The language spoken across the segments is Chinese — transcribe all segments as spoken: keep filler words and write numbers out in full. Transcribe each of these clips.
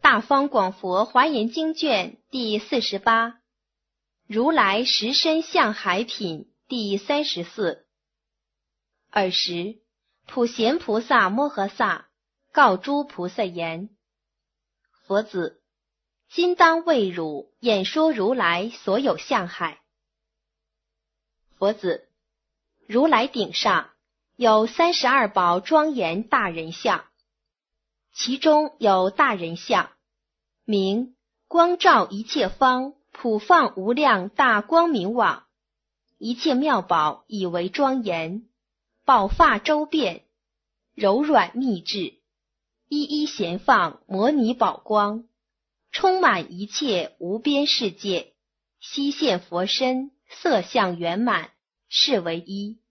大方广佛华严经卷第四十八，如来实身相海品第三十四。尔时，普贤菩萨摩诃萨告诸菩萨言：佛子，今当为汝演说如来所有相海。佛子，如来顶上有三十二宝庄严大人像，其中有大人像，名光照一切方，普放无量大光明网，一切妙宝以为庄严，宝发周遍，柔软密制，一一闲放摩尼宝光，充满一切无边世界，悉现佛身，色相圆满，是为一。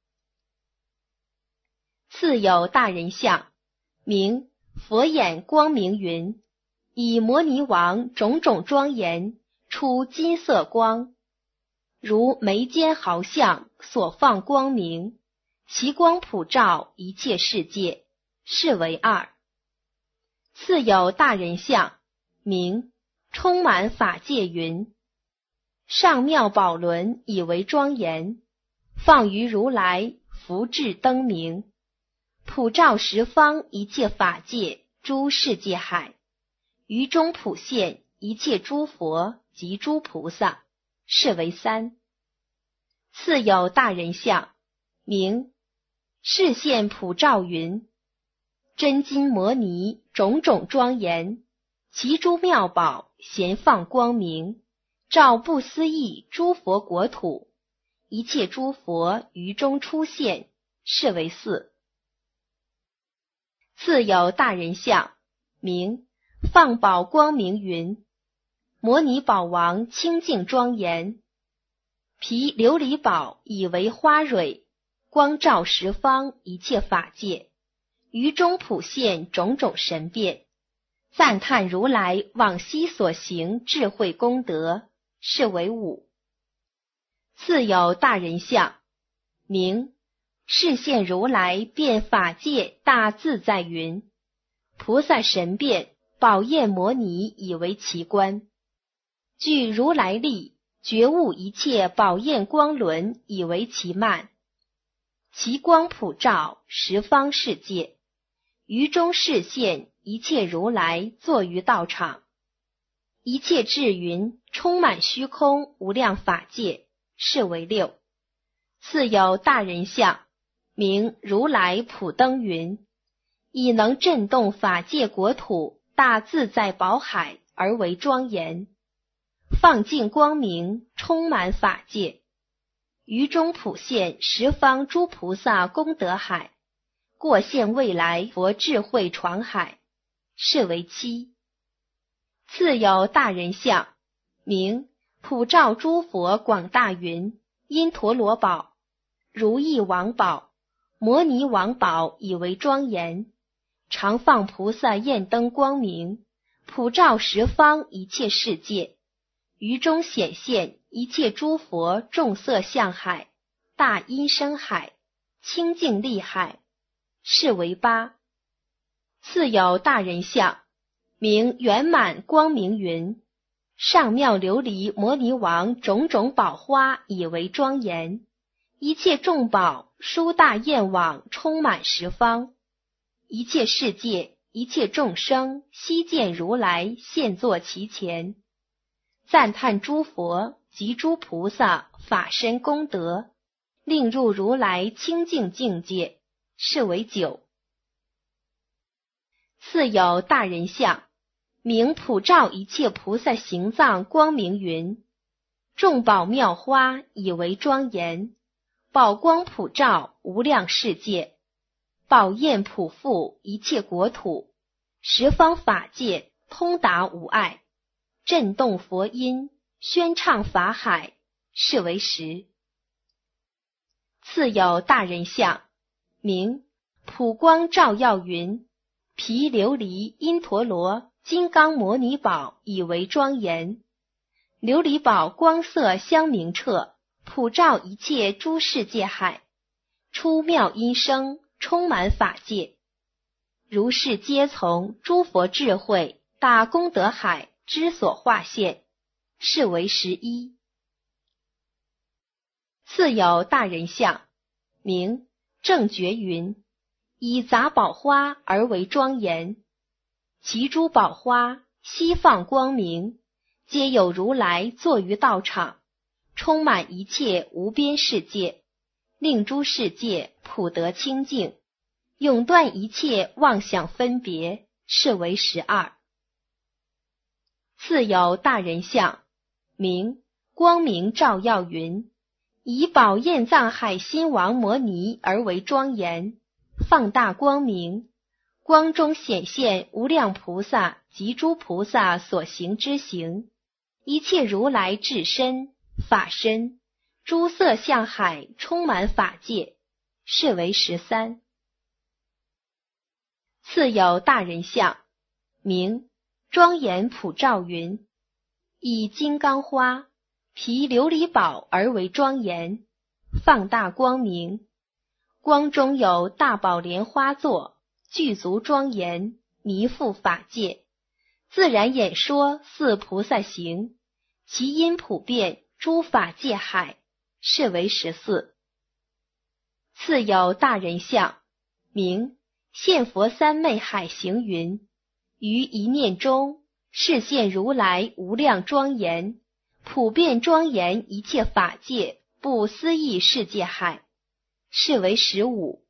次有大人像，名佛眼光明云，以摩尼王种种庄严，出金色光，如眉间毫相所放光明，其光普照一切世界，是为二。次有大人像，名充满法界云，上妙宝轮以为庄严，放于如来福智灯明，普照十方一切法界诸世界海，于中普现一切诸佛及诸菩萨，是为三。次有大人像，名示现普照云，真金摩尼种种庄严，其诸妙宝咸放光明，照不思议诸佛国土，一切诸佛于中出现，是为四。次有大人像，名放宝光明云，摩尼宝王清净庄严，毗琉璃宝以为花蕊，光照十方一切法界，于中普现种种神变，赞叹如来往昔所行智慧功德，是为五。次有大人像，名示现如来遍法界大自在云，菩萨神变宝焰摩尼以为其观，具如来力觉悟一切宝焰光轮以为其幔，其光普照十方世界，于中示现一切如来坐于道场，一切智云充满虚空无量法界，是为六。次有大人像，名如来普灯云，以能震动法界国土大自在宝海而为庄严，放尽光明充满法界，于中普现十方诸菩萨功德海，过现未来佛智慧床海，是为七。次有大人像，名普照诸佛广大云，因陀罗宝、如意王宝、摩尼王宝以为庄严，常放菩萨焰灯光明，普照十方一切世界，于中显现一切诸佛众色相海、大音声海、清净力海，是为八。次有大人像，名圆满光明云，上妙琉璃摩尼王种种宝花以为庄严，一切众宝殊大焰网充满十方，一切世界一切众生悉见如来现坐其前，赞叹诸佛及诸菩萨法身功德，令入如来清净境界，是为九。次有大人像，名普照一切菩萨行藏光明云，众宝妙花以为庄严，宝光普照无量世界，宝焰普覆一切国土，十方法界通达无碍，震动佛音，宣唱法海，是为十。次有大人像，名普光照耀云，毗琉璃因陀罗金刚摩尼宝以为庄严，琉璃宝光色香明彻，普照一切诸世界海，出妙音声充满法界，如是皆从诸佛智慧大功德海之所化现，是为十一。次有大人相，名正觉云，以杂宝花而为庄严，其诸宝花悉放光明，皆有如来坐于道场，充满一切无边世界，令诸世界普得清净，永断一切妄想分别，是为十二。次有大人相，名光明照耀云，以宝焰藏海心王摩尼而为庄严，放大光明，光中显现无量菩萨及诸菩萨所行之行，一切如来智身、法身、诸色相海充满法界，是为十三。次有大人相，名庄严普照云，以金刚花、毗琉璃宝而为庄严，放大光明，光中有大宝莲花座，具足庄严，弥覆法界，自然演说四菩萨行，其因普遍诸法界海，是为十四。次有大人相，名现佛三昧海行云，于一念中示现如来无量庄严，普遍庄严一切法界不思议世界海，是为十五。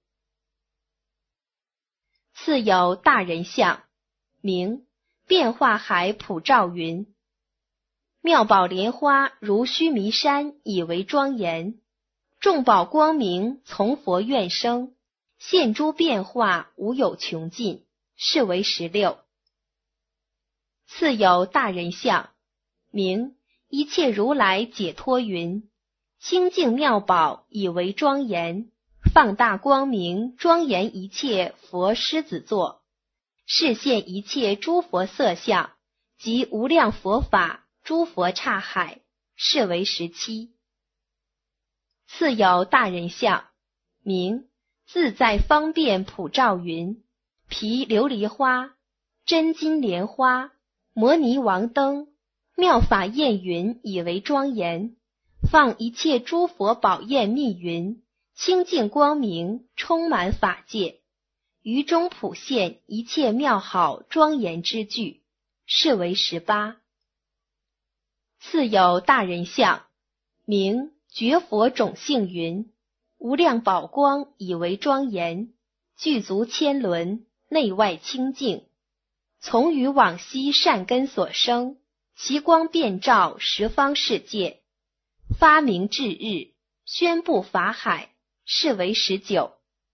次有大人相，名变化海普照云，妙宝莲花如须弥山以为庄严，众宝光明从佛愿生，现诸变化无有穷尽，是为十六。次有大人相，名一切如来解脱云，清净妙宝以为庄严，放大光明庄严一切佛狮子座，示现一切诸佛色相及无量佛法诸佛刹海，是为十七。次有大人相，名自在方便普照云，毗琉璃花、真金莲花、摩尼王灯、妙法焰云以为庄严，放一切诸佛宝焰密云，清净光明充满法界，于中普现一切妙好庄严之具，是为十八。次有大人相，名觉佛种性云，无量宝光以为庄严，具足千轮，内外清净，从于往昔善根所生，其光遍照十方世界，发明至日，宣布法海，是为十九。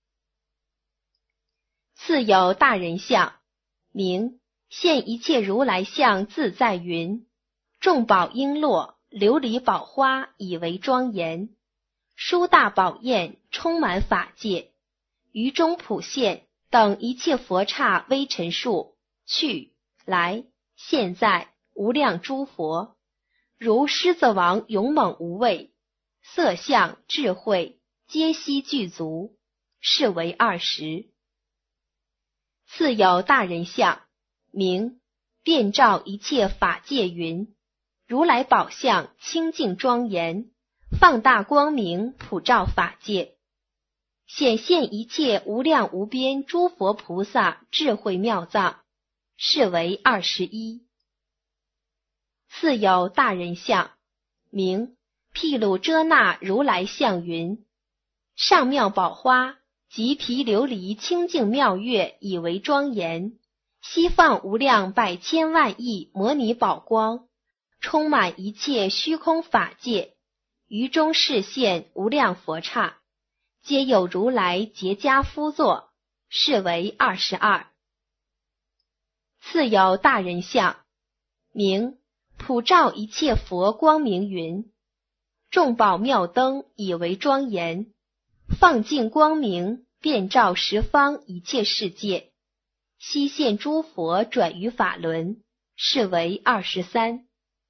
次有大人相，名现一切如来相自在云，众宝璎珞、琉璃宝花以为庄严，殊大宝焰充满法界，于中普现等一切佛刹微尘数，去来现在无量诸佛，如狮子王勇猛无畏，色相智慧皆悉具足，是为二十。次有大人相，名遍照一切法界云，如来宝相清净庄严，放大光明普照法界，显现一切无量无边诸佛菩萨智慧妙藏，是为二十一。次有大人相，名毗卢遮那如来相云，上妙宝花及毗琉璃清净妙乐以为庄严，悉放无量百千万亿摩尼宝光，充满一切虚空法界，于中示现无量佛刹，皆有如来结跏趺坐，是为二十二。次有大人相，名普照一切佛光明云，众宝妙灯以为庄严，放尽光明遍照十方一切世界，悉现诸佛转于法轮，是为二十三。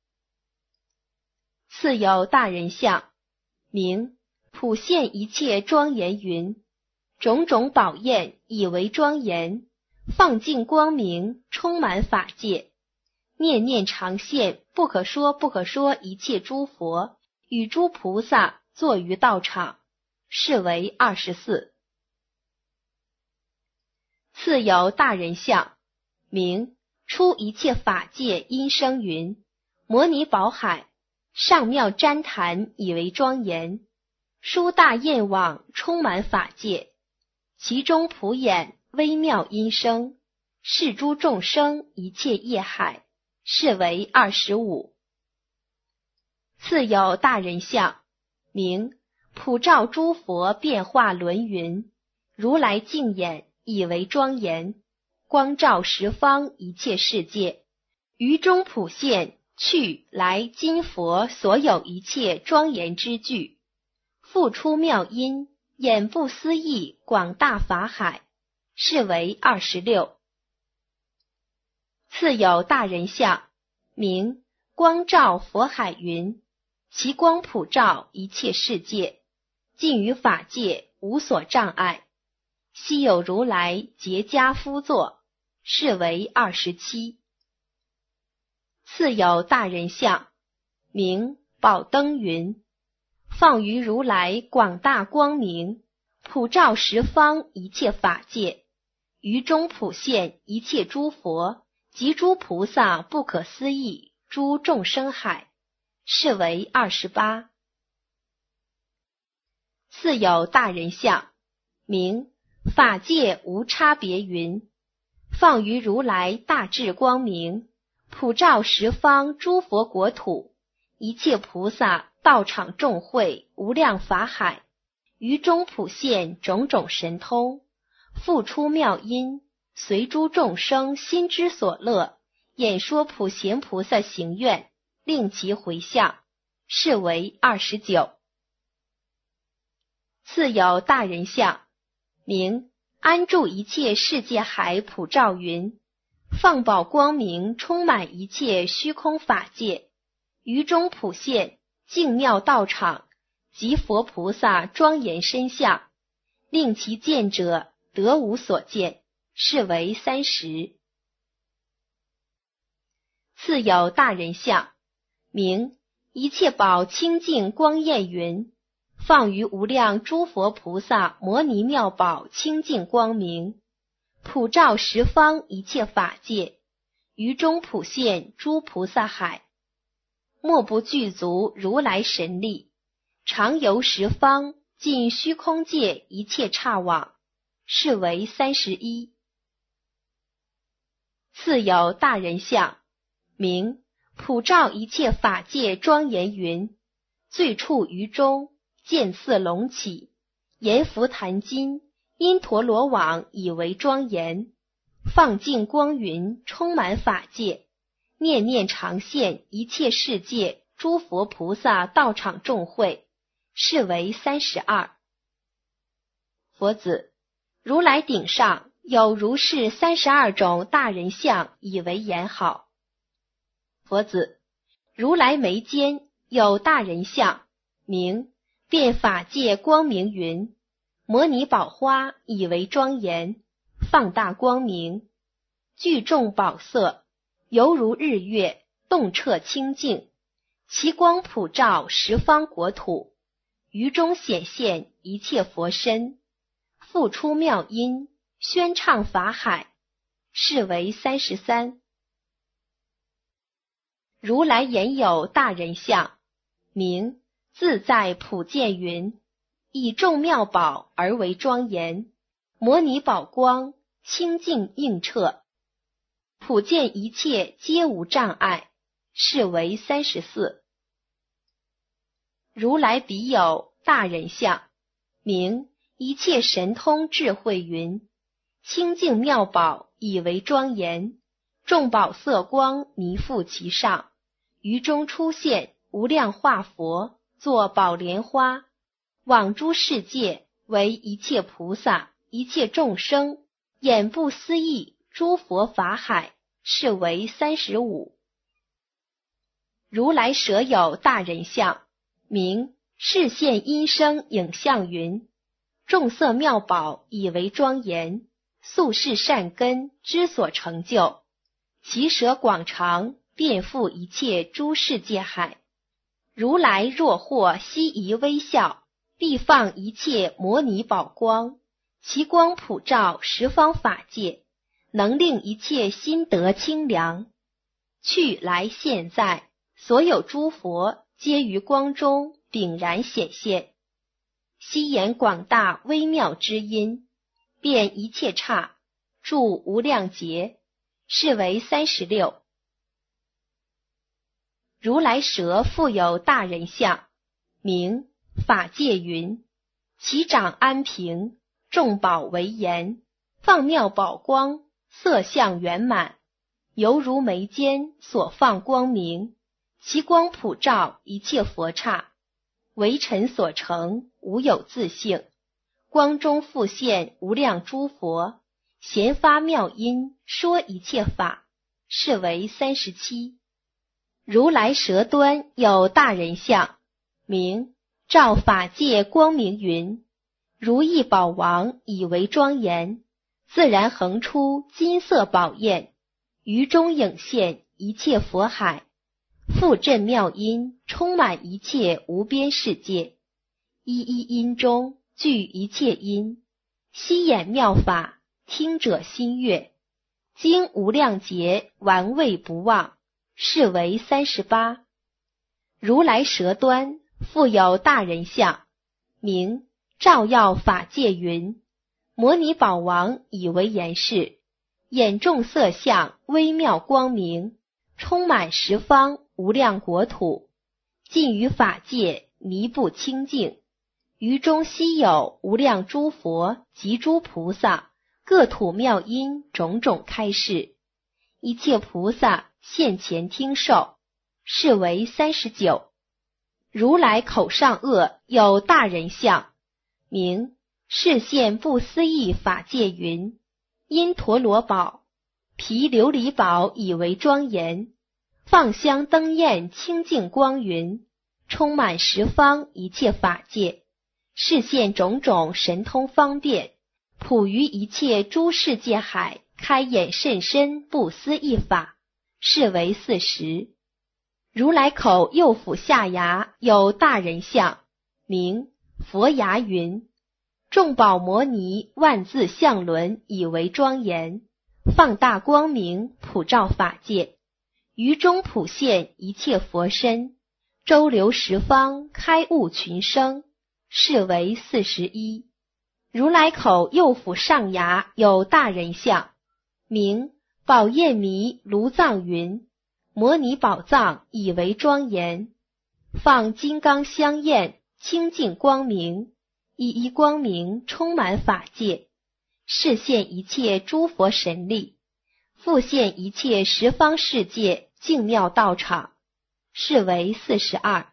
次有大人相，名普现一切庄严云，种种宝焰以为庄严，放尽光明充满法界， 念念常现，不可说不可说一切诸佛与诸菩萨坐于道场，是为二十四。次有大人相，名出一切法界因生云，摩尼宝海，上妙旃檀以为庄严，殊大焰网充满法界，其中普演微妙音声，是诸众生一切业海，是为二十五。次有大人相，名普照诸佛变化轮云，如来净眼以为庄严，光照十方一切世界，于中普现去来今佛所有一切庄严之具，复出妙音，演不思议广大法海，是为二十六。次有大人相，名光照佛海云，其光普照一切世界，尽于法界无所障碍，悉有如来结跏趺坐，是为二十七。次有大人相，名宝灯云，放于如来广大光明，普照十方一切法界，于中普现一切诸佛及诸菩萨不可思议诸众生海，是为二十八。次有大人相，名法界无差别云，放于如来大智光明，普照十方诸佛国土，一切菩萨道场众会无量法海，于中普现种种神通，复出妙音，随诸众生心之所乐，演说普贤菩萨行愿，令其回向，是为二十九。次有大人相，名安住一切世界海普照云，放宝光明充满一切虚空法界，于中普现净妙道场及佛菩萨庄严身相，令其见者得无所见，是为三十。次有大人相，名一切宝清净光焰云，放于无量诸佛菩萨摩尼妙宝清净光明，普照十方一切法界，于中普现诸菩萨海，莫不具足如来神力，常游十方尽虚空界一切刹网，是为三十一。次有大人相，名普照一切法界庄严云，最处于中，见似龙起，阎浮檀金，因陀罗网以为庄严，放净光云充满法界，念念常现一切世界诸佛菩萨道场众会，是为三十二。佛子，如来顶上有如是三十二种大人相以为言好。佛子，如来眉间有大人相，名遍法界光明云，摩尼宝花以为庄严，放大光明，聚众宝色，犹如日月，洞彻清净，其光普照十方国土，于中显现一切佛身，复出妙音，宣唱法海，是为三十三。如来言有大人相，名自在普见云，以众妙宝而为庄严，摩尼宝光清净映彻，普见一切皆无障碍，是为三十四。如来彼有大人相，名一切神通智慧云，清净妙宝以为庄严，众宝色光弥覆其上，于中出现无量化佛，作宝莲花，往诸世界为一切菩萨一切众生演不思议诸佛法海，是为三十五。如来舍有大人相，名示现音声影像云，众色妙宝以为庄严，宿世善根之所成就，其舍广长， 遍覆一切诸世界海。如来若或悉宜微笑，必放一切摩尼宝光，其光普照十方法界，能令一切心得清凉。去来现在，所有诸佛皆于光中炳然显现，悉言广大微妙之音，遍一切刹，住无量劫，是为三十六。如来舍复有大人相，名法界云，其掌安平，众宝为严，放妙宝光，色相圆满，犹如眉间所放光明，其光普照一切佛刹，为尘所成，无有自性，光中复现无量诸佛，咸发妙音，说一切法，是为三十七。如来舌端有大人相，名照法界光明云，如意宝王以为庄严，自然横出金色宝焰，于中影现一切佛海，复振妙音，充满一切无边世界，一一音中具一切音，悉演妙法，听者心悦，经无量劫玩味不忘，是为三十八。如来舌端复有大人相，名照耀法界云，摩尼宝王以为严饰，眼众色相微妙光明，充满十方无量国土，尽于法界弥不清净，于中悉有无量诸佛及诸菩萨，各土妙音种种开示，一切菩萨现前听受，是为三十九。如来口上颚有大人相，名示现不思议法界云，因陀罗宝、毗琉璃宝以为庄严，放香灯焰清净光云，充满十方一切法界，示现种种神通方便，普于一切诸世界海，开眼甚深不思议法，是为四十。如来口右腹下牙有大人相，名佛牙云，众宝摩尼万字相轮以为庄严，放大光明，普照法界，于中普现一切佛身，周流十方，开悟群生，是为四十一。如来口右腹上牙有大人相，名宝焰弥卢藏云，摩尼宝藏以为庄严，放金刚香焰清净光明，一一光明充满法界，示现一切诸佛神力，复现一切十方世界净妙道场，是为四十二。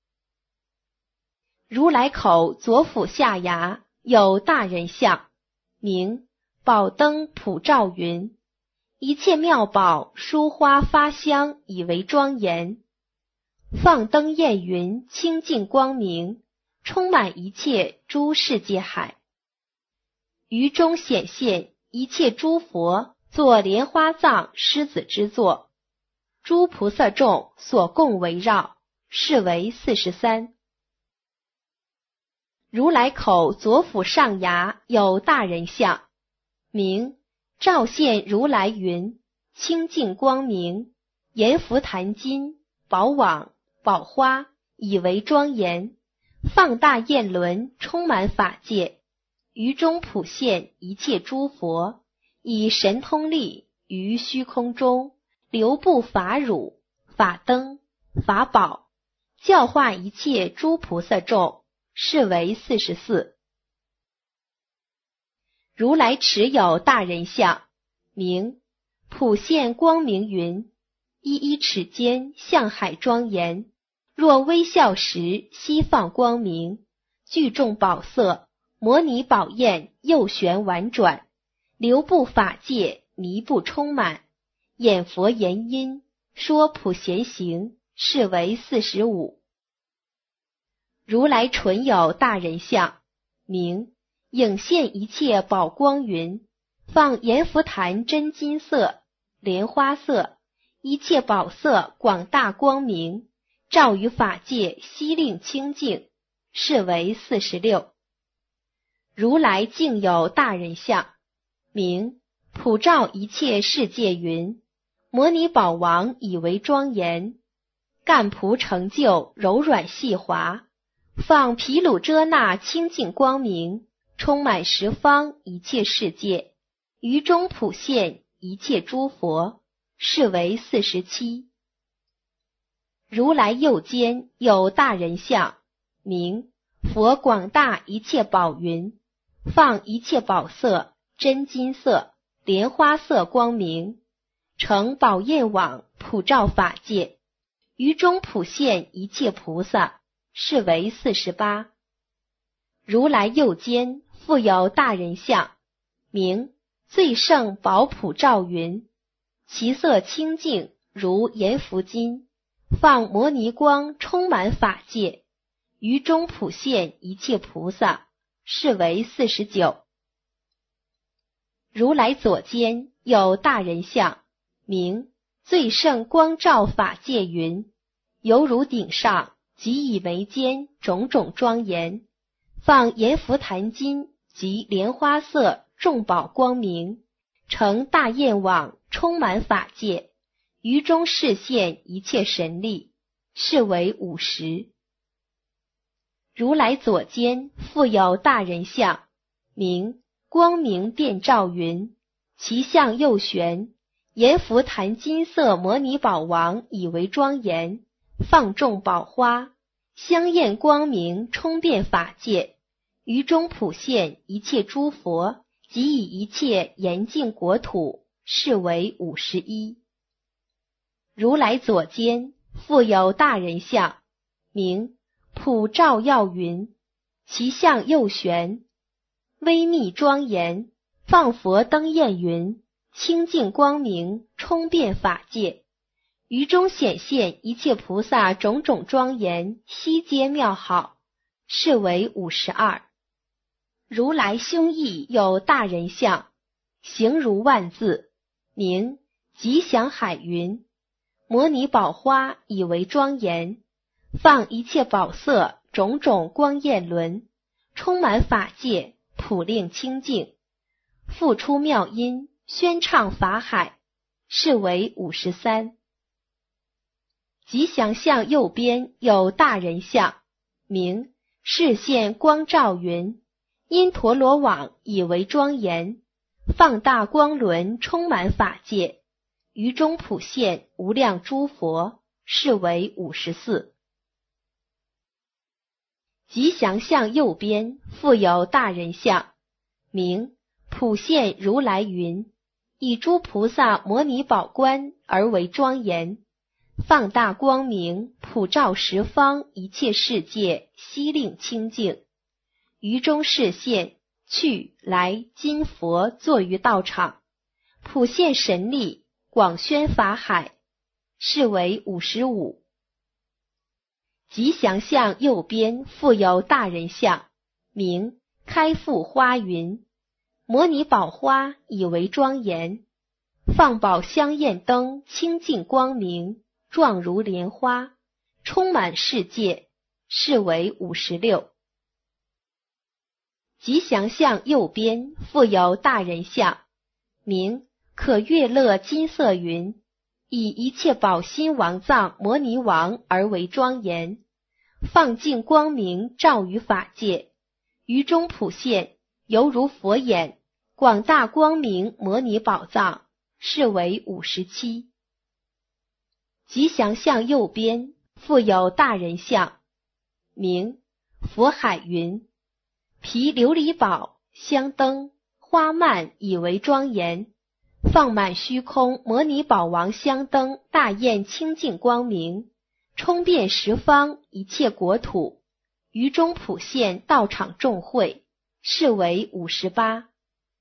如来口左腹下牙有大人相，名宝灯普照云，一切妙宝殊花发香以为庄严，放灯焰云清净光明，充满一切诸世界海，于中显现一切诸佛作莲花藏狮子之座，诸菩萨众所共围绕，是为四十三。如来口左腹上牙有大人相，名照现如来云，清净光明，阎浮檀金、宝网、宝花以为庄严，放大焰轮充满法界，于中普现一切诸佛，以神通力于虚空中流布法乳、法灯、法宝，教化一切诸菩萨众，是为四十四。如来持有大人相，名普现光明云，一一尺间向海庄严，若微笑时悉放光明，聚众宝色，摩尼宝焰右旋婉转，流布法界弥不充满，演佛言音，说普贤行，是为四十五。如来纯有大人相，名影现一切宝光云，放阎浮檀真金色、莲花色， 一切宝色广大光明，照于法界，悉令清净，是为四十六。如来净有大人相，名普照一切世界云，摩尼宝王以为庄严，干蒲成就柔软细滑，放毗卢遮那清净光明，充满十方一切世界，于中普现一切诸佛，是为四十七。如来右肩有大人相，名佛广大一切宝云，放一切宝色、真金色、莲花色光明，成宝焰网普照法界，于中普现一切菩萨，是为四十八。如来右肩复有大人相，名最胜宝普照云，其色清净如阎浮金，放摩尼光充满法界，于中普现一切菩萨，是为四十九。如来左肩有大人相，名最胜光照法界云，犹如顶上即以眉间种种庄严，放阎浮檀金及莲花色众宝光明，成大焰网充满法界，于中示现一切神力，是为五十。如来左肩复有大人相，名光明遍照云，其相右旋，阎浮檀金色摩尼宝王以为庄严，放众宝花，香焰光明充遍法界，于中普现一切诸佛，及以一切严净国土，是为五十一。如来左肩复有大人相，名普照耀云，其相右旋，微密庄严，放佛灯焰云，清净光明充遍法界，于中显现一切菩萨种种庄严，悉皆妙好，是为五十二。如来胸臆有大人相，形如万字，名吉祥海云，摩尼宝花以为庄严，放一切宝色种种光焰轮，充满法界，普令清净，复出妙音，宣唱法海，是为五十三。吉祥相右边有大人相，名示现光照云，因陀罗网以为庄严，放大光轮充满法界，于中普现无量诸佛，是为五十四。吉祥相右边复有大人相，名普现如来云，以诸菩萨摩尼宝冠而为庄严，放大光明普照十方一切世界，悉令清净，于中示现去来今佛坐于道场，普现神力，广宣法海，是为五十五。吉祥相右边复有大人相，名开复花云，摩尼宝花以为庄严，放宝香焰灯清净光明，状如莲花，充满世界，是为五十六。吉祥相右边复有大人相，名可悦乐金色云，以一切宝心王藏摩尼王而为庄严，放净光明照于法界，于中普现犹如佛眼，广大光明摩尼宝藏，是为五十七。吉祥相右边复有大人相，名佛海云，毗琉璃宝香灯花蔓以为庄严，放满虚空摩尼宝王香灯大焰清净光明，充遍十方一切国土，于中普现道场众会，是为五十八。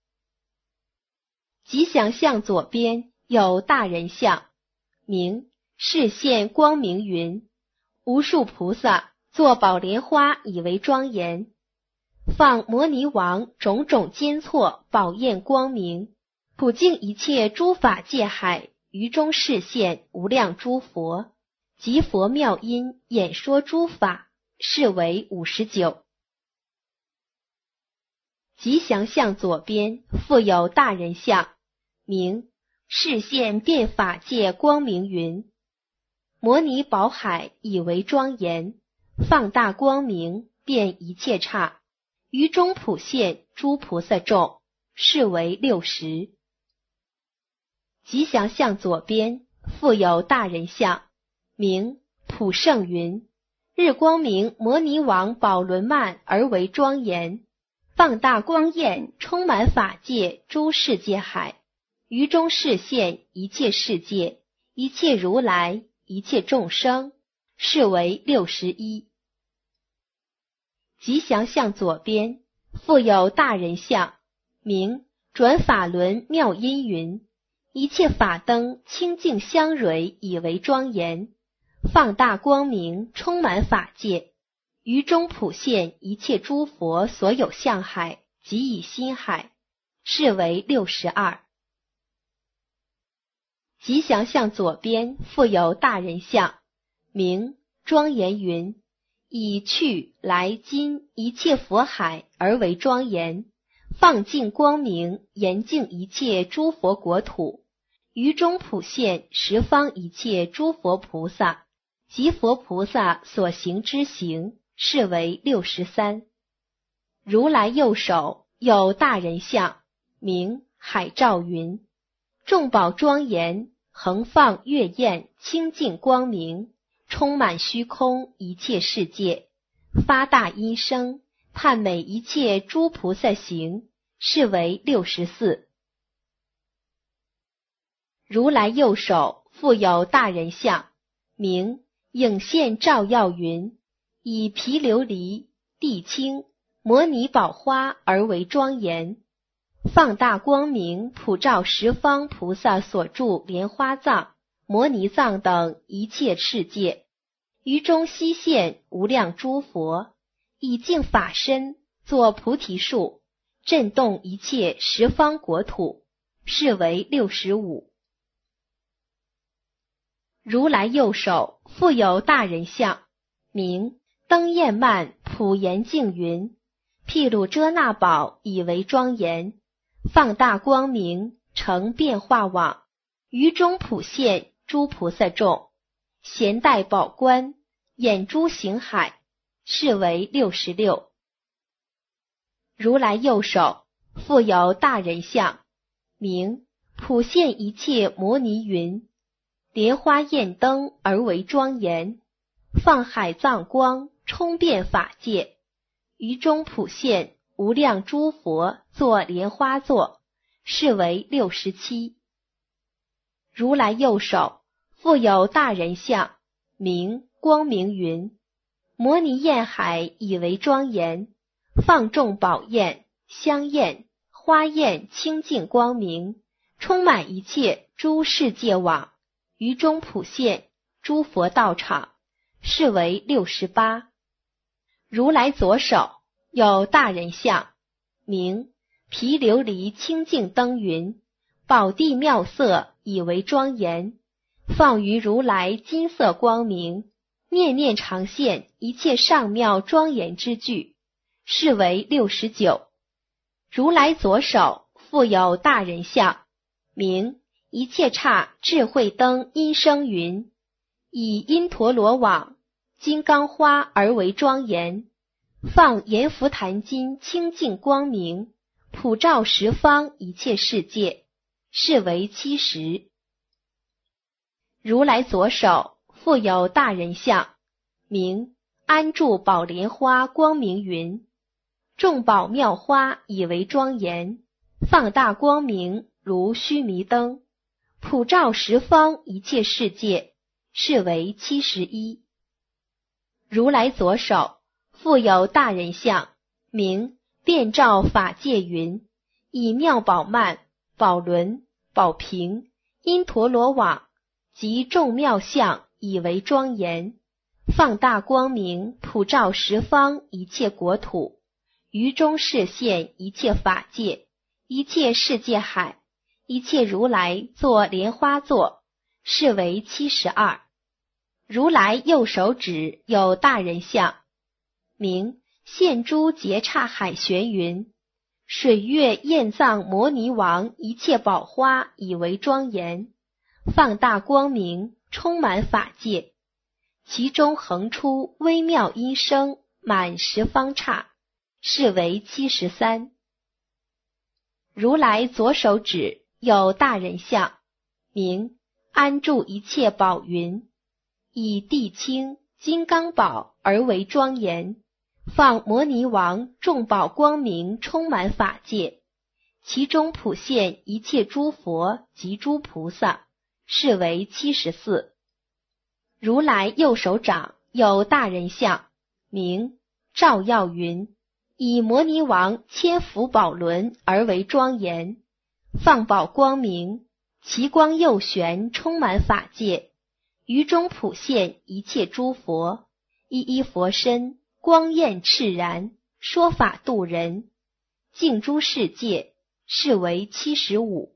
吉祥相左边有大人相，名示现光明云，无数菩萨作宝莲花以为庄严，放摩尼王种种坚错宝焰光明，普净一切诸法界海， 于中示现无量诸佛，即佛妙音演说诸法，是为五十九。吉祥相左边复有大人相，名示现遍法界光明云。摩尼宝海以为庄严，放大光明遍一切刹，于中普现诸菩萨众，是为六十。吉祥相左边复有大人相，名普胜云。日光明摩尼王宝轮曼而为庄严，放大光焰充满法界诸世界海，于中示现一切世界，一切如来，一切众生，是为六十一。吉祥相左边复有大人相，名转法轮妙音云。一切法灯清净香蕊以为庄严，放大光明充满法界，于中普现一切诸佛所有相海及以心海，是为六十二。吉祥相左边复有大人相，名庄严云。以去来今一切佛海而为庄严，放净光明严净一切诸佛国土，于中普现十方一切诸佛菩萨及佛菩萨所行之行，是为六十三。如来右手有大人相，名海照云。众宝庄严，横放月焰清净光明，充满虚空一切世界，发大音声，叹美一切诸菩萨行，是为六十四。如来右手复有大人相，名影现照耀云。以毗琉璃、地青、摩尼宝花而为庄严，放大光明普照十方菩萨所住莲花藏、摩尼藏等一切世界，于中悉现无量诸佛，以净法身作菩提树，震动一切十方国土，是为六十五。如来右手复有大人相，名灯焰曼普严净云。毗卢遮那宝以为庄严，放大光明成变化网，于中普现诸菩萨众，咸带宝冠演诸行海，是为六十六。如来右手复有大人相，名普现一切摩尼云。莲花焰灯而为庄严，放海藏光充遍法界，于中普现无量诸佛作莲花座，是为六十七。如来右手复有大人相，名光明云。摩尼焰海以为庄严，放众宝焰、香焰、花焰清净光明，充满一切诸世界网，于中普现诸佛道场，是为六十八。如来左手有大人相，名毗琉璃清净灯云。宝地妙色以为庄严，放于如来金色光明，念念常现一切上妙庄严之具，是为六十九。如来左手复有大人相，名一切刹智慧灯音声云。以因陀罗网、金刚花而为庄严，放阎浮檀金清净光明，普照十方一切世界，是为七十。如来左手复有大人相，名安住宝莲花光明云。众宝妙花以为庄严，放大光明如须弥灯，普照十方一切世界，是为七十一。如来左手复有大人相，名遍照法界云。以妙宝曼、宝轮、宝瓶、因陀罗网及众妙相以为庄严，放大光明普照十方一切国土，于中示现一切法界，一切世界海，一切如来作莲花座， 是为七十二。如来右手指有大人像，名现诸结刹海玄云，水月焰藏摩尼王一切宝花以为庄严，放大光明，充满法界，其中横出微妙音声，满十方刹，是为七十三。如来左手指有大人像，名安住一切宝云，以地清金刚宝而为庄严，放摩尼王众宝光明充满法界，其中普现一切诸佛及诸菩萨，是为七十四。如来右手掌有大人像，名照耀云，以摩尼王千福宝轮而为庄严，放宝光明，其光右旋充满法界，于中普现一切诸佛，一一佛身，光焰炽然，说法度人，净诸世界，是为七十五。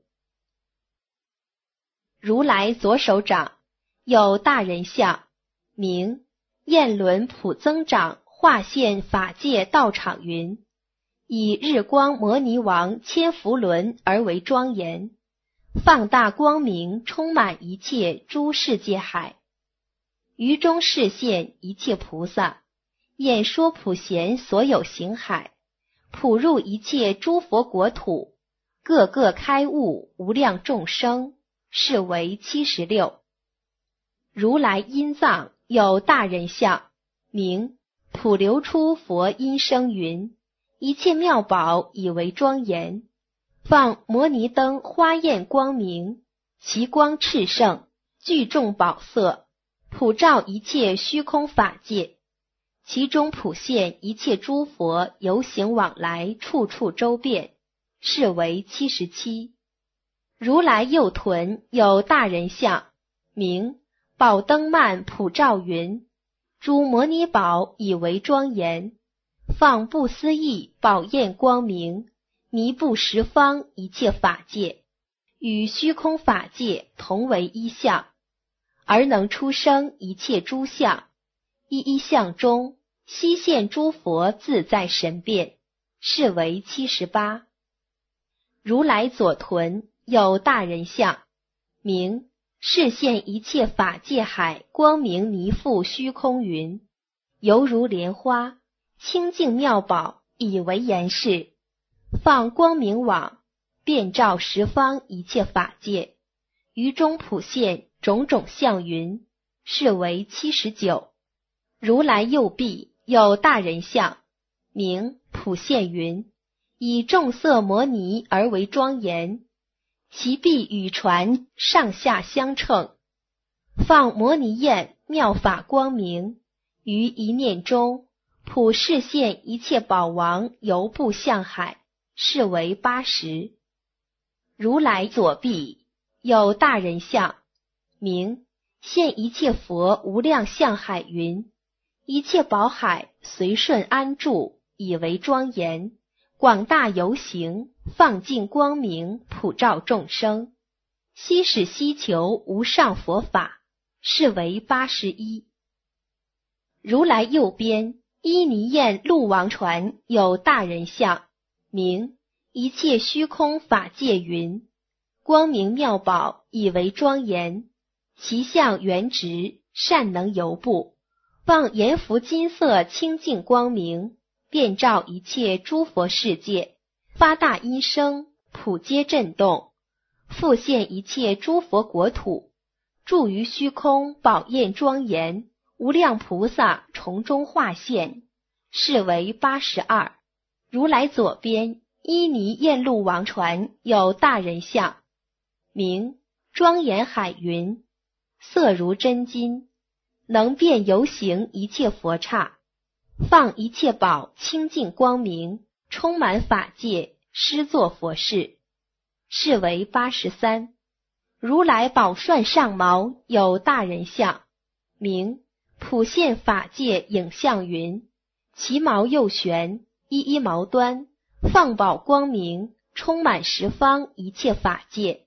如来左手掌有大人像，名焰轮普增长化现法界道场云，以日光摩尼王千福轮而为庄严，放大光明充满一切诸世界海，于中示现一切菩萨，演说普贤所有行海，普入一切诸佛国土，各个开悟无量众生，是为七十六。如来音藏有大人像，名普流出佛音声云，一切妙宝以为庄严，放摩尼灯花焰光明，其光炽盛，具众宝色，普照一切虚空法界，其中普现一切诸佛游行往来，处处周遍，是为七十七。如来右臀有大人像，名宝灯曼普照云，诸摩尼宝以为庄严，放不思议宝焰光明，弥布十方一切法界，与虚空法界同为一相，而能出生一切诸相，一一相中悉现诸佛自在神变，是为七十八。如来左臀有大人像，名示现一切法界海光明弥覆虚空云，犹如莲花，清净妙宝以为严饰，放光明网，遍照十方一切法界，于中普现种种相云，是为七十九。如来右臂有大人像，名普现云，以众色摩尼而为庄严，其臂与船上下相称，放摩尼焰妙法光明，于一念中普示现一切宝王游步向海，是为八十。如来左臂有大人像，名现一切佛无量相海云，一切宝海随顺安住，以为庄严，广大游行，放尽光明，普照众生，悉使希求无上佛法，是为八十一。如来右边依尼焰鹿王船有大人像，名一切虚空法界云，光明妙宝以为庄严，其相圆直，善能游步，放阎浮金色清净光明，遍照一切诸佛世界，发大音声，普皆震动，复现一切诸佛国土，住于虚空，宝焰庄严，无量菩萨从中化现，是为八十二。如来左边依尼焰鹿王船有大人像，名庄严海云，色如真金，能遍游行一切佛刹，放一切宝清净光明，充满法界，施作佛事，是为八十三。如来宝涮上毛有大人像，名普现法界影像云，其毛右旋，一一毛端，放宝光明，充满十方一切法界，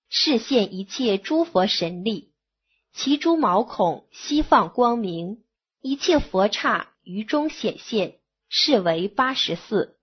示现一切诸佛神力，其诸毛孔悉放光明，一切佛刹于中显现，是为八十四。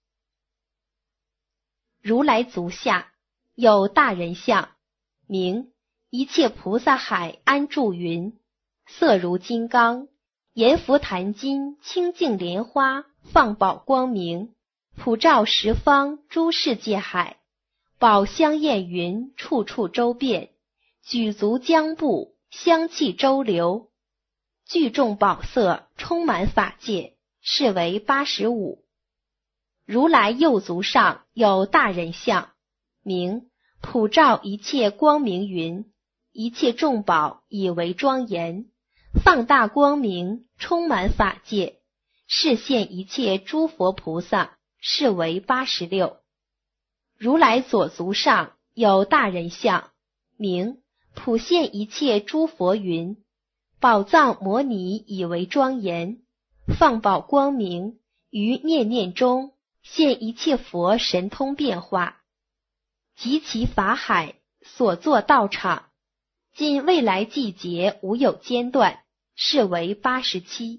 如来足下有大人相，名一切菩萨海安住云，色如金刚，阎浮檀金清净莲花，放宝光明，普照十方诸世界海，宝香焰云处处周遍，举足将布香气周流，聚众宝色充满法界，是为八十五。如来右足上有大人相，名普照一切光明云，一切众宝以为庄严，放大光明充满法界，示现一切诸佛菩萨，是为八十六。如来左足上有大人相，名普现一切诸佛云，宝藏摩尼以为庄严，放宝光明于念念中，现一切佛神通变化，及其法海所作道场，今未来季节无有间断，是为八十七。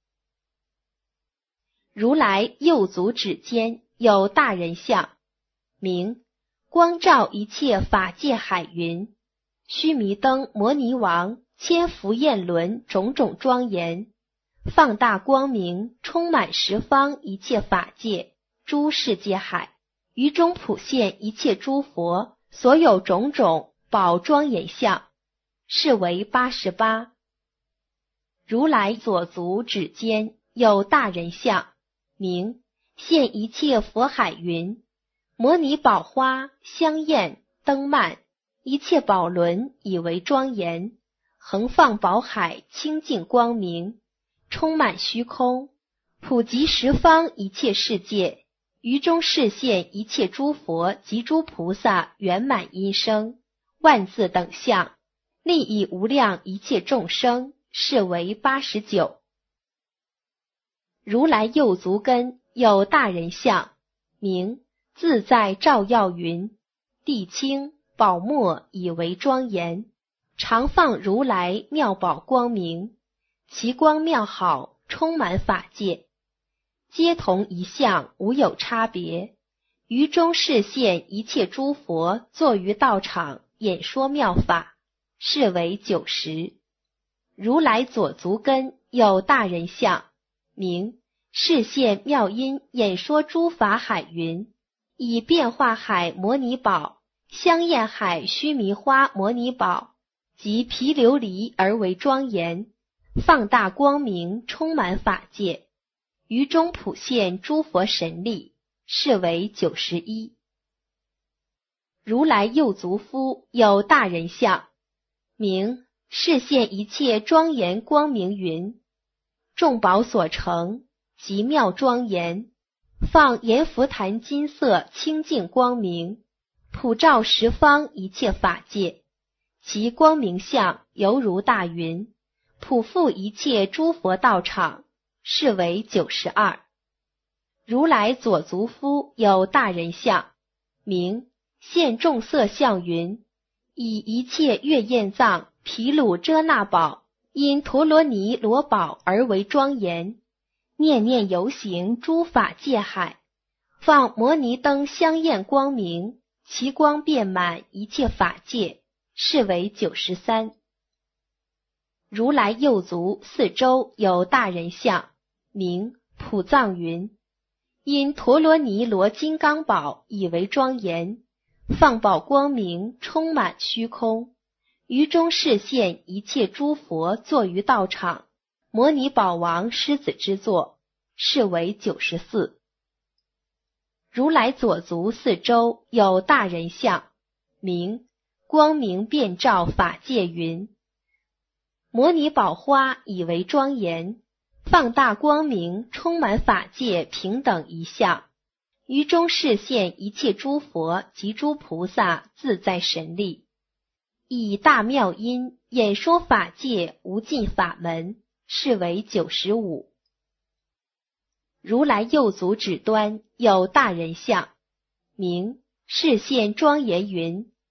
如来右足指尖有大人相，名光照一切法界海云，须弥灯摩尼王千福焰轮种种庄严，放大光明充满十方一切法界诸世界海，于中普现一切诸佛所有种种宝庄严相，是为八十八。如来左足指尖有大人相，名现一切佛海云，摩尼宝花香焰灯幔，一切宝轮以为庄严，横放宝海清净光明，充满虚空，普及十方一切世界，于中示现一切诸佛及诸菩萨圆满音声，万字等相，利益无量一切众生，是为八十九。如来右足根有大人相，名自在照耀云，地清宝墨以为庄严，常放如来妙宝光明，其光妙好充满法界，皆同一相无有差别，于中示现一切诸佛坐于道场演说妙法，是为九十。如来左足根有大人相，名示现妙音演说诸法海云，以变化海摩尼宝、香焰海须弥花摩尼宝及毗琉璃而为庄严，放大光明充满法界，于中普现诸佛神力，是为九十一。如来右足夫有大人相，名示现一切庄严光明云，众宝所成极妙庄严，放阎浮檀金色清净光明，普照十方一切法界，其光明相犹如大云，普覆一切诸佛道场，是为九十二。如来左足夫有大人相，名现众色相云，以一切月焰藏毗卢遮那宝因陀罗尼罗宝而为庄严，念念游行诸法界海，放摩尼灯香焰光明，其光遍满一切法界，是为九十三。如来右足四周有大人相，名普藏云，因陀罗尼罗金刚宝以为庄严，放宝光明充满虚空，于中示现一切诸佛坐于道场，摩尼宝王狮子之座，是为九十四。如来左足四周有大人相，名光明遍照法界云，摩尼宝花以为庄严，放大光明充满法界平等一相，于中示现一切诸佛及诸菩萨自在神力，以大妙音演说法界无尽法门，是为九十五。如来右足指端有大人相，名示现庄严云，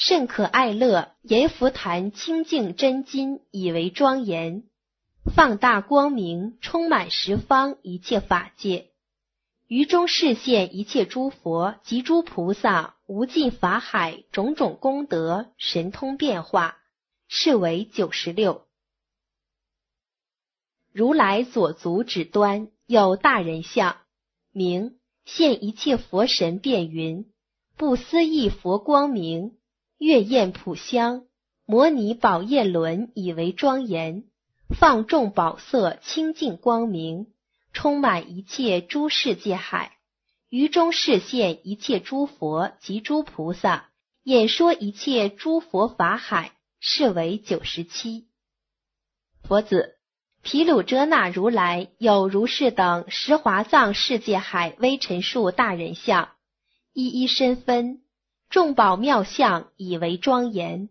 甚可爱乐，阎浮檀清净真金，以为庄严，放大光明，充满十方一切法界，于中示现一切诸佛及诸菩萨无尽法海种种功德神通变化，是为九十六。如来左足指端有大人像，名现一切佛神遍云，不思议佛光明，月焰普香，摩尼宝焰轮以为庄严，放众宝色清净光明，充满一切诸世界海，于中示现一切诸佛及诸菩萨，演说一切诸佛法海，是为九十七。佛子，毗卢遮那如来有如是等十华藏世界海微尘数大人像，一一身分，众宝妙相以为庄严。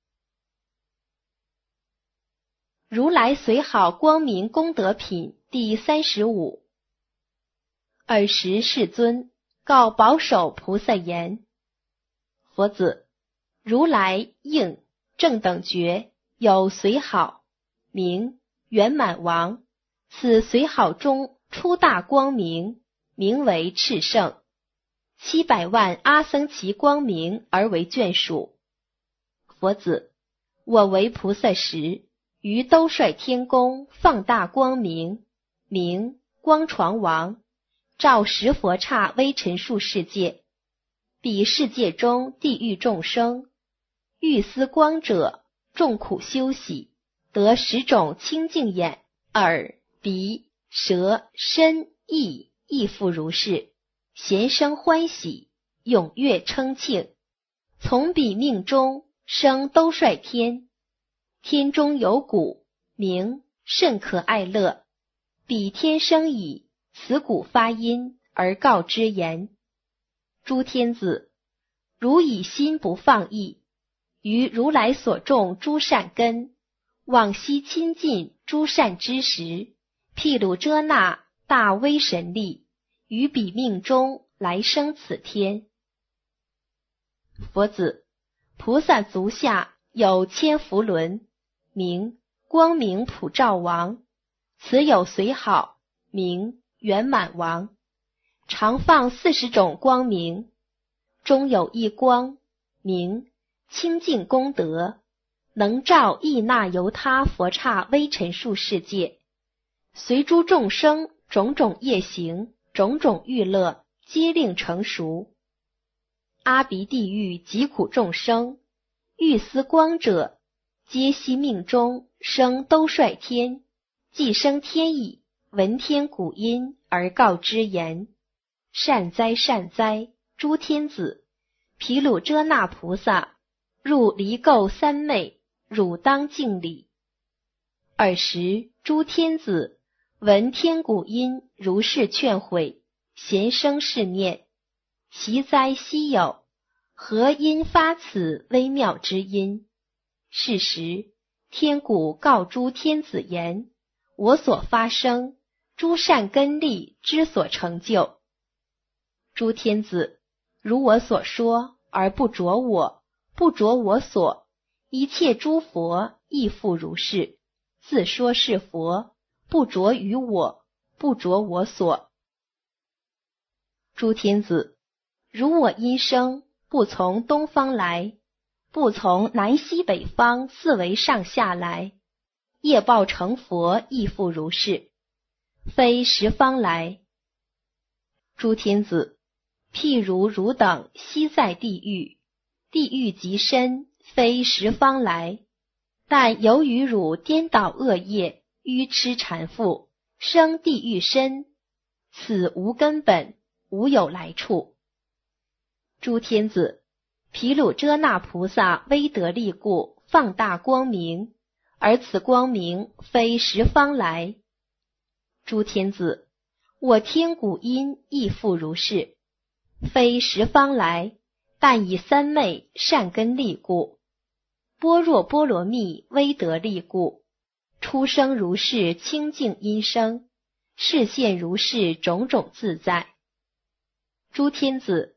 如来随好光明功德品第三十五。尔时世尊告宝首菩萨言：佛子，如来应正等觉有随好，名圆满王，此随好中出大光明，名为炽盛，七百万阿僧祇光明而为眷属。佛子，我为菩萨时，于兜率天宫放大光明，名光床王，照十佛刹微尘数世界，彼世界中地狱众生，欲思光者，众苦修习，得十种清净眼、耳、鼻、舌、身、意，亦复如是，咸生欢喜，踊跃称庆。从彼命中生兜率天，天中有鼓，名甚可爱乐。彼天生已，此鼓发音，而告之言：诸天子，如以心不放逸，于如来所种诸善根，往昔亲近诸善知识，毗卢遮那大威神力，于彼命中来生此天。佛子，菩萨足下有千福轮，名光明普照王，此有随好，名圆满王，常放四十种光明，中有一光，名清净功德，能照意那由他佛刹微尘数世界，随诸众生种种业行，种种欲乐，皆令成熟。阿鼻地狱疾苦众生，欲思光者，皆悉命中生兜率天，既生天意，闻天鼓音而告之言：善哉善哉，诸天子，毗卢遮那菩萨入离垢三昧，汝当敬礼。尔时诸天子闻天鼓音，如是劝诲，咸生是念：其哉稀有，何因发此微妙之音？是时天鼓告诸天子言：我所发生诸善根力之所成就。诸天子，如我所说而不着我，不着我所，一切诸佛亦复如是，自说是佛，不着于我，不着我所。诸天子，如我因生不从东方来，不从南西北方四维上下来，业报成佛亦复如是，非十方来。诸天子，譬如汝等悉在地狱，地狱极深，非十方来，但由于汝颠倒恶业，愚痴缠缚，生地狱身，此无根本，无有来处。诸天子，毗卢遮那菩萨威德力故，放大光明，而此光明非十方来。诸天子，我天鼓音亦复如是，非十方来，但以三昧善根力故，般若波罗蜜威德力故，出生如是清净音声，示现如是种种自在。诸天子，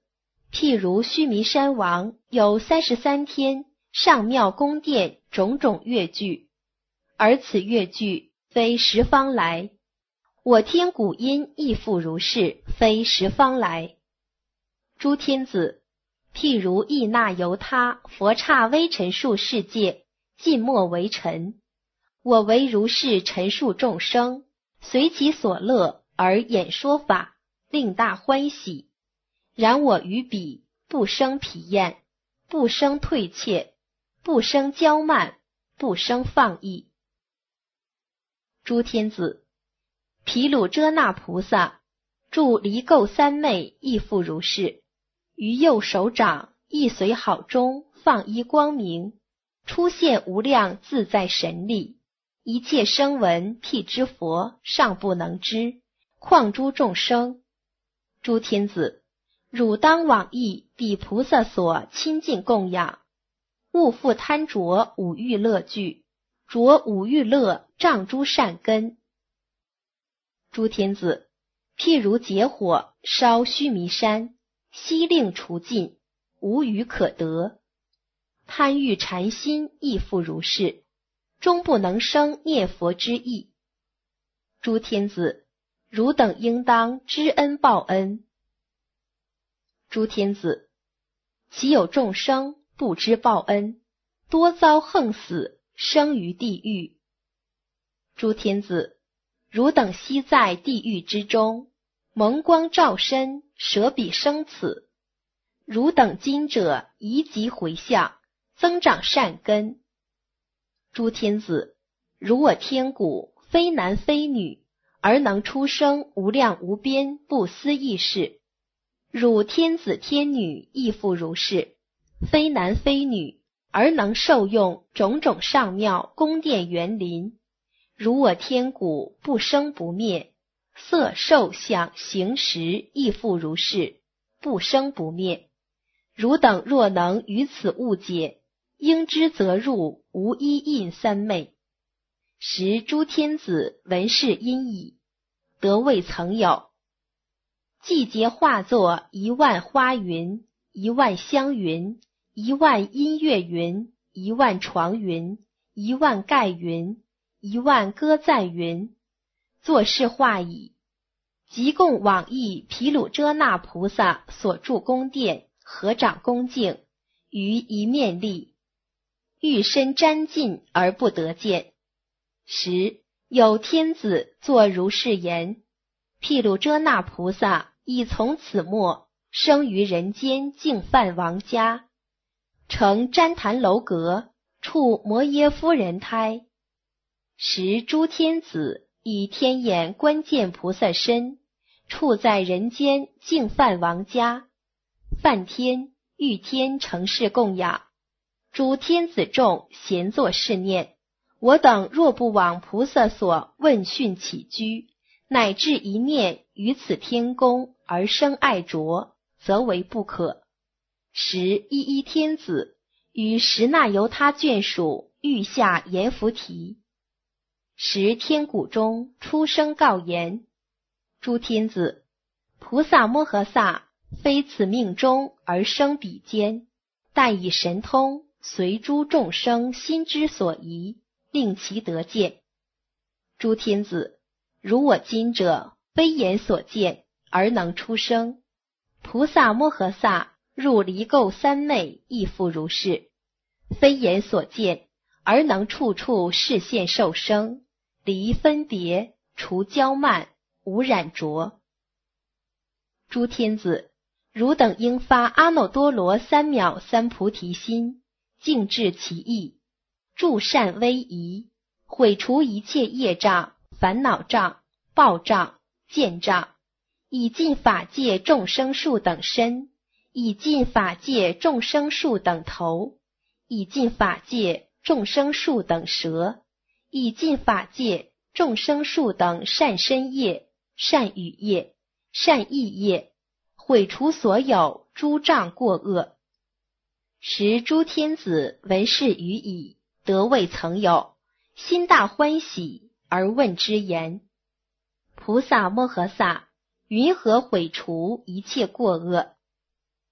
譬如须弥山王有三十三天上庙宫殿种种乐具，而此乐具非十方来，我天古音亦复如是，非十方来。诸天子，譬如意那由他佛刹微尘数世界，尽莫为尘，我为如是陈述众生，随其所乐而演说法，令大欢喜。然我于彼不生疲厌，不生退怯，不生骄慢，不生放逸。诸天子，毗卢遮那菩萨住离垢三昧亦复如是，于右手掌亦随好中放一光明，出现无量自在神力，一切声闻辟支佛尚不能知，况诸众生。诸天子，汝当往诣彼菩萨所亲近供养，勿复贪着五欲乐具，着五欲乐障诸善根。诸天子，譬如劫火烧须弥山，悉令除尽，无余可得。贪欲禅心亦复如是，终不能生念佛之意。诸天子，汝等应当知恩报恩。诸天子，其有众生不知报恩，多遭横死，生于地狱。诸天子，汝等悉在地狱之中，蒙光照身，舍彼生此。汝等今者宜即回向，增长善根。诸天子，如我天鼓非男非女，而能出生无量无边不思议事。汝天子天女亦复如是，非男非女，而能受用种种上妙宫殿园林。如我天鼓不生不灭，色受想行识亦复如是，不生不灭。汝等若能于此误解，应知则入无一印三昧。时诸天子闻是因已，得未曾有。季节化作一万花云，一万香云，一万音乐云，一万床云，一万盖云，一万歌赞云，作是化已。即供往诣毗卢遮那菩萨所住宫殿，合掌恭敬，于一面立，欲身瞻尽而不得见。时有天子作如是言：毗卢遮那菩萨已从此末生于人间净饭王家，成旃檀楼阁，处摩耶夫人胎。时诸天子以天眼观见菩萨身，处在人间净饭王家。梵天、欲天承事供养，诸天子众咸作是念：我等若不往菩萨所问讯起居，乃至一念于此天宫而生爱着，则为不可。时一一天子与十那由他眷属欲下阎浮提。时天鼓中出声告言：诸天子，菩萨摩诃萨非此命中而生彼间，但以神通随诸众生心之所宜，令其得见。诸天子，如我今者非眼所见而能出生，菩萨摩诃萨入离垢三昧亦复如是，非眼所见而能处处示现受生，离分别，除骄慢，无染着。诸天子，汝等应发阿耨多罗三藐三菩提心，净治其意，助善威仪，毁除一切业障、烦恼障、报障、见障，以尽法界众生数等身，以尽法界众生数等头，以尽法界众生数等舌，以尽法界众生数等善身业、善语业、善意业，毁除所有诸障过恶。时诸天子闻是语已，得未曾有，心大欢喜，而问之言：菩萨摩诃萨，云何毁除一切过恶？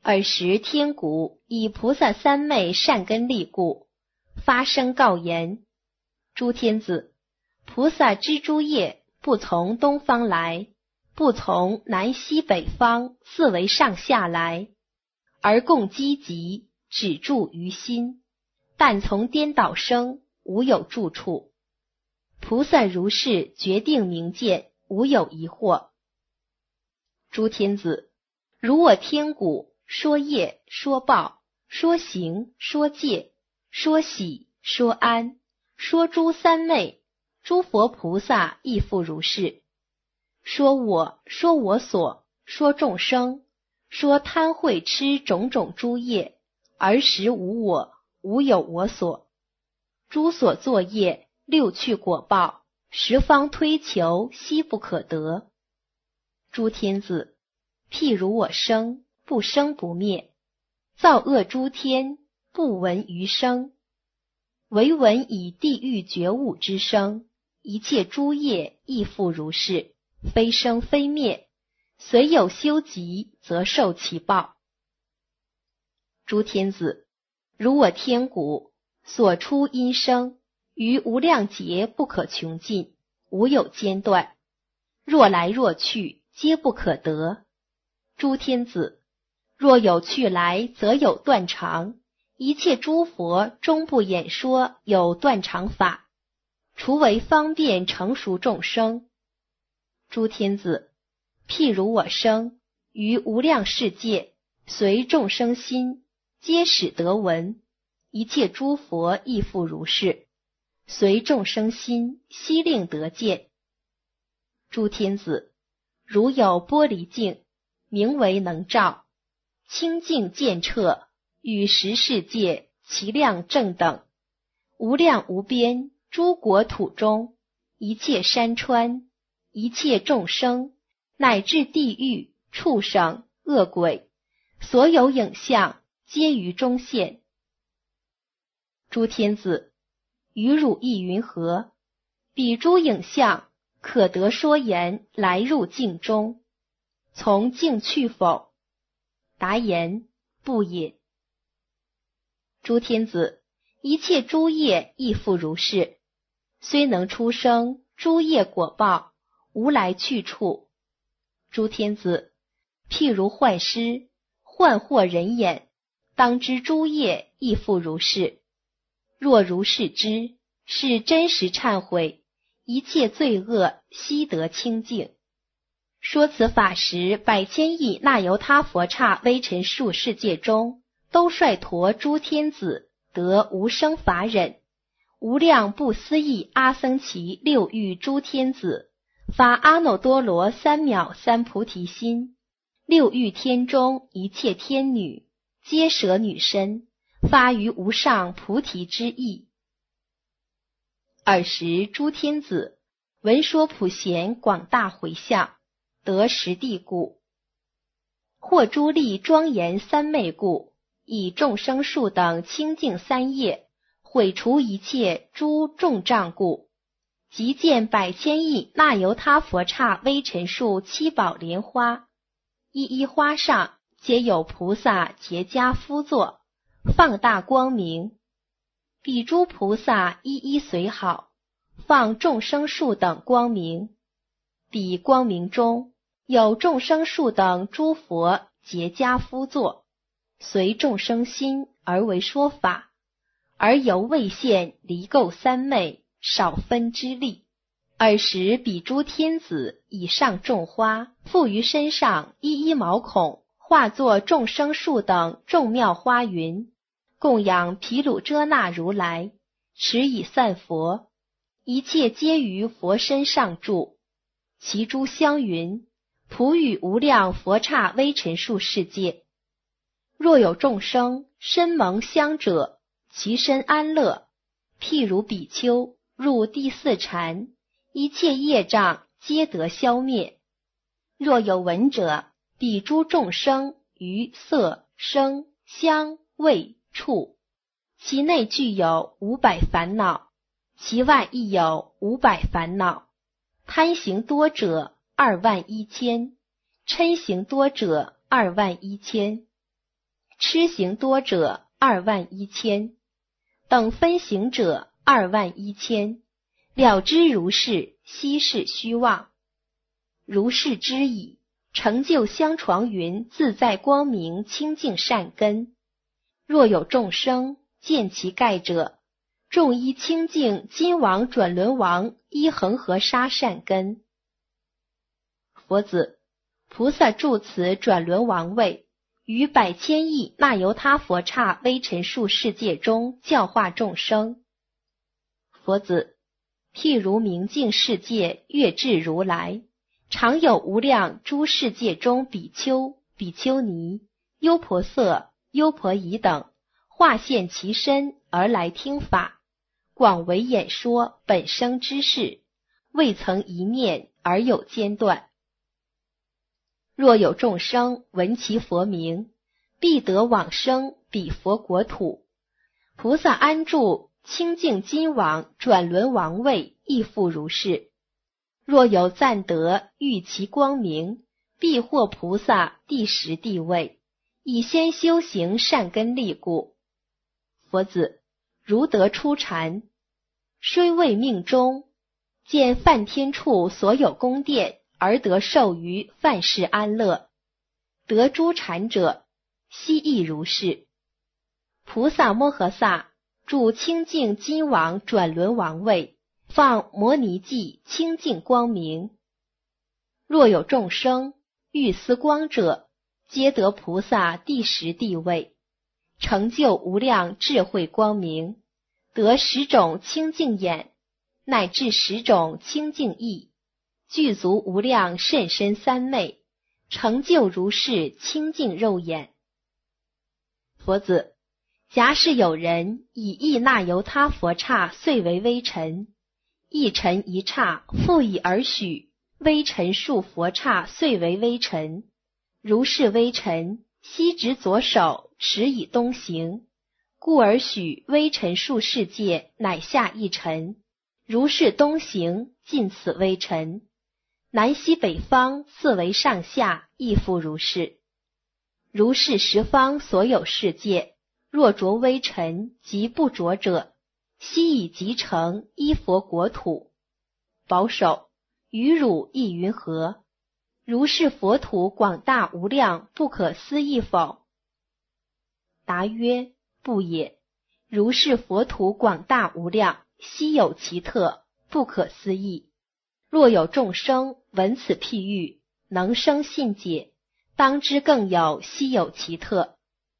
尔时天鼓以菩萨三昧善根力故，发声告言：诸天子，菩萨知诸业不从东方来，不从南西北方四维上下来，而共积集，只住于心，但从颠倒生，无有住处。菩萨如是决定明见，无有疑惑。诸天子，如我天鼓说业说报，说行说戒，说喜说安，说诸三昧，诸佛菩萨亦复如是。说我说我所，说众生，说贪慧痴种种诸业，而实无我，无有我所。诸所作业，六趣果报，十方推求，悉不可得。诸天子，譬如我生，不生不灭，造恶诸天，不闻余生，唯闻以地狱觉悟之声，一切诸业亦复如是，非生非灭，虽有修集，则受其报。诸天子，如我天鼓所出音声，于无量劫不可穷尽，无有间断，若来若去，皆不可得。诸天子，若有去来，则有断常，一切诸佛终不演说有断常法，除为方便成熟众生。诸天子，譬如我生，于无量世界，随众生心，皆使得闻，一切诸佛亦复如是，随众生心，悉令得见。诸天子，如有玻璃镜，名为能照，清净见彻，与十世界其量正等，无量无边诸国土中，一切山川，一切众生，乃至地狱、畜生、恶鬼，所有影像，皆于中现。诸天子，于汝意云何？彼诸影像，可得说言来入境中，从境去否？答言：不也。诸天子，一切诸业亦复如是，虽能出生诸业果报，无来去处。诸天子，譬如幻师，幻惑人眼，当知诸业亦复如是。若如是知，是真实忏悔，一切罪恶悉得清净。说此法时，百千亿那由他佛刹微尘数世界中，都率陀诸天子得无生法忍，无量不思议阿僧祇六欲诸天子发阿耨多罗三藐三菩提心，六欲天中一切天女皆舍女身，发于无上菩提之意。尔时诸天子闻说普贤广大回向，得实地故，或诸力庄严三昧故，以众生数等清净三业，毁除一切诸重障故，即见百千亿那由他佛刹微尘数七宝莲花，一一花上皆有菩萨结跏趺坐，放大光明。彼诸菩萨一一随好，放众生数等光明。彼光明中有众生数等诸佛结跏趺坐，随众生心而为说法，而犹未现离垢三昧少分之力。尔时彼诸天子以上种花，覆于身上一一毛孔，化作众生数等众妙花云，供养毗卢遮那如来，持以散佛，一切皆于佛身上住。其诸香云，普与无量佛刹微尘数世界。若有众生身蒙香者，其身安乐，譬如比丘入第四禅，一切业障皆得消灭。若有闻者，彼诸众生于色声香味触，其内具有五百烦恼，其外亦有五百烦恼。贪行多者二万一千，嗔行多者二万一千。 痴行多者二万一千，等分行者二万一千，了知如是，悉是虚妄。如是知矣，成就香床云自在光明清净善根。若有众生见其盖者，众依清净金王转轮王依恒河沙善根。佛子，菩萨住此转轮王位，于百千亿那由他佛刹微尘数世界中教化众生。佛子，譬如明镜世界月至如来，常有无量诸世界中比丘、比丘尼、优婆塞、优婆夷等，化现其身而来听法，广为演说本生之事，未曾一念而有间断。若有众生闻其佛名，必得往生彼佛国土。菩萨安住清净金王转轮王位，亦复如是。若有赞得欲其光明，必获菩萨第十地位，以先修行善根力故。佛子，如得初禅，虽未命中，见梵天处所有宫殿，而得受于梵世安乐。得诸禅者，悉亦如是。菩萨摩诃萨住清净金王转轮王位，放摩尼髻清净光明。若有众生欲思光者，皆得菩萨第十地位，成就无量智慧光明，得十种清净眼，乃至十种清净意，具足无量甚深三昧，成就如是清净肉眼。佛子，假使有人以意那由他佛刹遂为微尘，一尘一刹复以而许，微尘数佛刹遂为微尘。如是微尘，悉执左手，持以东行，故而许微尘数世界乃下一尘。如是东行，尽此微尘。南西北方四维上下，亦复如是。如是十方所有世界，若着微尘及不着者，悉以集成依佛国土。保守，于汝亦云何？如是佛土广大无量，不可思议否？答曰：不也。如是佛土广大无量，悉有其特，不可思议。若有众生闻此譬喻，能生信解，当知更有悉有其特。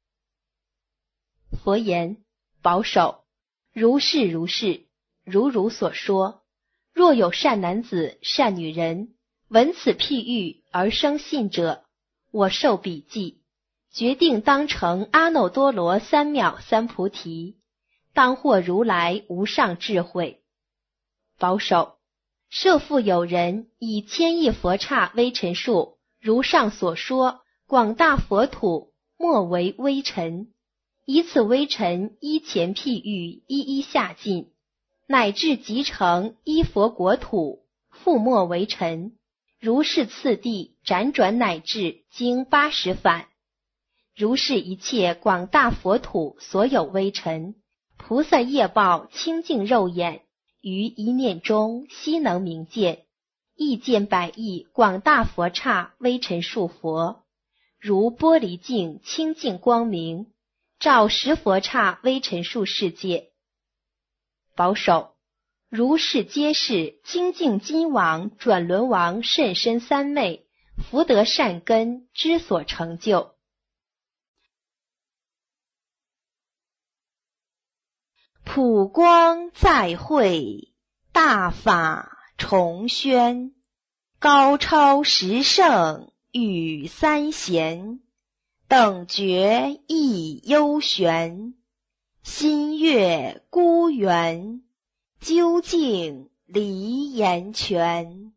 佛言：保守，如是如是，如汝所说。若有善男子善女人，闻此譬喻而生信者，我授笔记，决定当成阿耨多罗三藐三菩提，当获如来无上智慧。保守，设复有人以千亿佛刹微尘数，如上所说，广大佛土，莫为微尘，以此微尘依前譬喻一一下尽，乃至集成依佛国土，复莫为尘。如是次第辗转乃至经八十返。如是一切广大佛土所有微尘，菩萨业报清净肉眼，于一念中悉能明见，亦见百亿广大佛刹微尘数佛，如玻璃镜清净光明，照十佛刹微尘数世界。保守，如是皆是清净金王转轮王甚深三昧福德善根之所成就。 普光再会，大法重宣，高超十圣与三贤，等觉亦幽玄，心悦孤园，究竟离言全。